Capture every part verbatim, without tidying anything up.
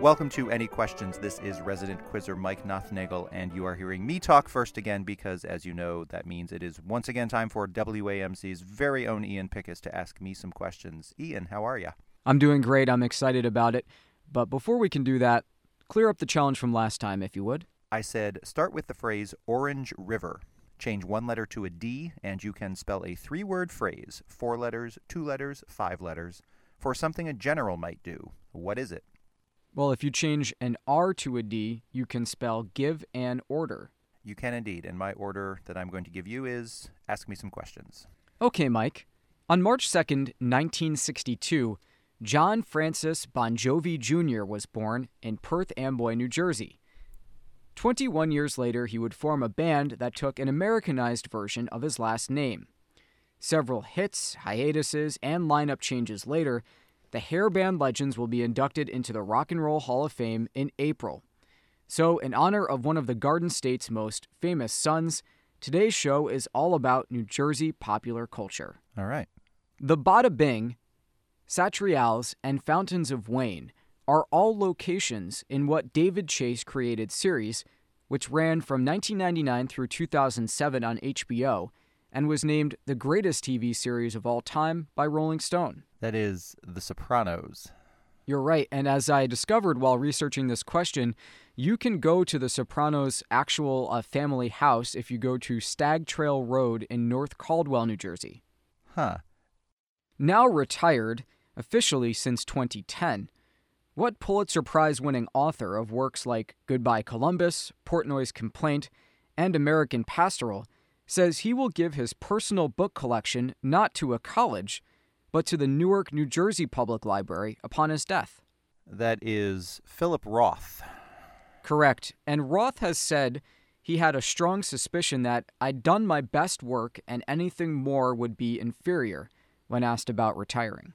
Welcome to Any Questions. This is resident quizzer Mike Nothnagel, and you are hearing me talk first again because, as you know, that means it is once again time for W A M C's very own Ian Pickus to ask me some questions. Ian, how are you? I'm doing great. I'm excited about it. But before we can do that, clear up the challenge from last time, if you would. I said start with the phrase Orange River. Change one letter to a D, and you can spell a three-word phrase, four letters, two letters, five letters, for something a general might do. What is it? Well, if you change an R to a D, you can spell give and order. You can indeed, and my order that I'm going to give you is ask me some questions. Okay, Mike. On March second, nineteen sixty-two, John Francis Bon Jovi Junior was born in Perth Amboy, New Jersey. twenty-one years later, he would form a band that took an Americanized version of his last name. Several hits, hiatuses, and lineup changes later, the hair band legends will be inducted into the Rock and Roll Hall of Fame in April. So, in honor of one of the Garden State's most famous sons, today's show is all about New Jersey popular culture. All right. The Bada Bing, Satrials, and Fountains of Wayne are all locations in what David Chase created series, which ran from nineteen ninety-nine through two thousand seven on H B O, and was named the greatest T V series of all time by Rolling Stone. That is The Sopranos. You're right, and as I discovered while researching this question, you can go to The Sopranos' actual uh, family house if you go to Stag Trail Road in North Caldwell, New Jersey. Huh. Now retired, officially since twenty ten, what Pulitzer Prize-winning author of works like Goodbye Columbus, Portnoy's Complaint, and American Pastoral says he will give his personal book collection not to a college, but to the Newark, New Jersey Public Library upon his death? That is Philip Roth. Correct. And Roth has said he had a strong suspicion that I'd done my best work and anything more would be inferior when asked about retiring.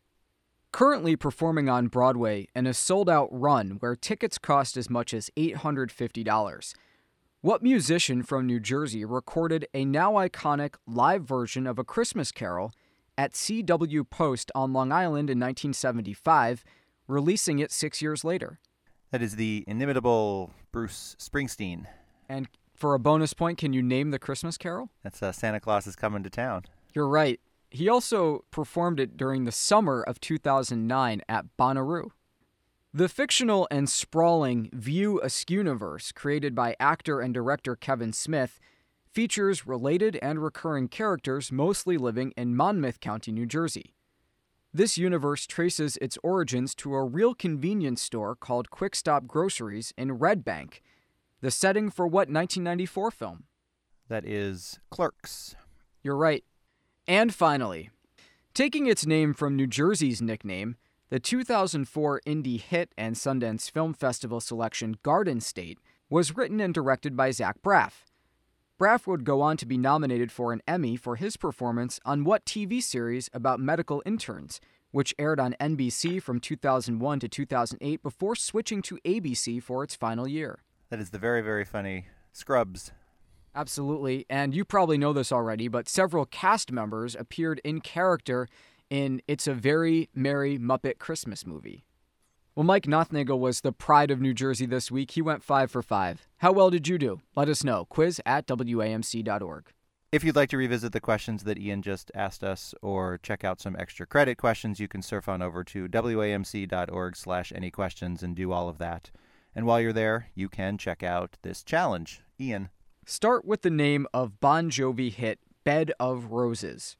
Currently performing on Broadway in a sold-out run where tickets cost as much as eight hundred fifty dollars. What musician from New Jersey recorded a now iconic live version of A Christmas Carol at C W Post on Long Island in nineteen seventy-five, releasing it six years later? That is the inimitable Bruce Springsteen. And for a bonus point, can you name the Christmas Carol? That's uh, Santa Claus is Coming to Town. You're right. He also performed it during the summer of two thousand nine at Bonnaroo. The fictional and sprawling View Askewniverse, created by actor and director Kevin Smith, features related and recurring characters mostly living in Monmouth County, New Jersey. This universe traces its origins to a real convenience store called Quick Stop Groceries in Red Bank, the setting for what nineteen ninety-four film? That is Clerks. You're right. And finally, taking its name from New Jersey's nickname, the two thousand four indie hit and Sundance Film Festival selection Garden State was written and directed by Zach Braff. Braff would go on to be nominated for an Emmy for his performance on What T V series about medical interns, which aired on N B C from two thousand one to two thousand eight before switching to A B C for its final year. That is the very, very funny Scrubs. Absolutely, and you probably know this already, but several cast members appeared in character in It's a Very Merry Muppet Christmas Movie. Well, Mike Nothnagel was the pride of New Jersey this week. He went five for five. How well did you do? Let us know. Quiz at W A M C dot org. If you'd like to revisit the questions that Ian just asked us or check out some extra credit questions, you can surf on over to W A M C dot org slash any questions and do all of that. And while you're there, you can check out this challenge. Ian. Start with the name of Bon Jovi hit Bed of Roses.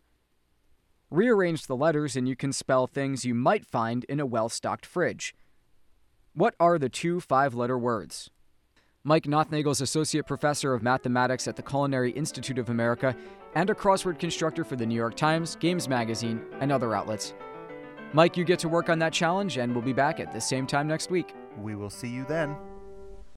Rearrange the letters and you can spell things you might find in a well-stocked fridge. What are the two five-letter words? Mike Nothnagel is Associate Professor of Mathematics at the Culinary Institute of America and a crossword constructor for the New York Times, Games Magazine, and other outlets. Mike, you get to work on that challenge, and we'll be back at the same time next week. We will see you then.